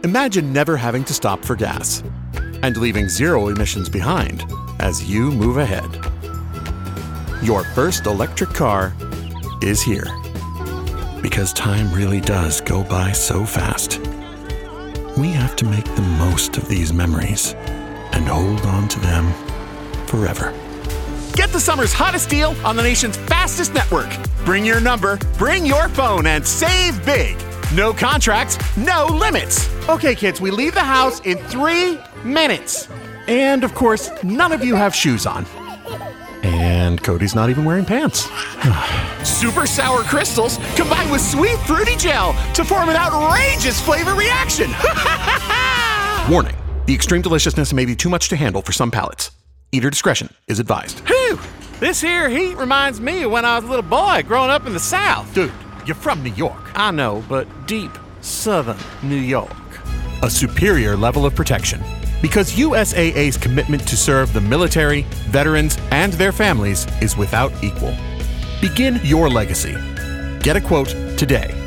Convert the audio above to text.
Imagine never having to stop for gas and leaving zero emissions behind as you move ahead. Your first electric car is here. Because time really does go by so fast. We have to make the most of these memories and hold on to them forever. Get the summer's hottest deal on the nation's fastest network. Bring your number, bring your phone, and save big. No contracts, no limits. Okay, kids, we leave the house in 3 minutes. And, of course, none of you have shoes on. And Cody's not even wearing pants. Super sour crystals combined with sweet fruity gel to form an outrageous flavor reaction. Warning, the extreme deliciousness may be too much to handle for some palates. Eater discretion is advised. Whew! This here heat reminds me of when I was a little boy growing up in the South. Dude, you're from New York. I know, but deep southern New York. A superior level of protection. Because USAA's commitment to serve the military, veterans, and their families is without equal. Begin your legacy. Get a quote today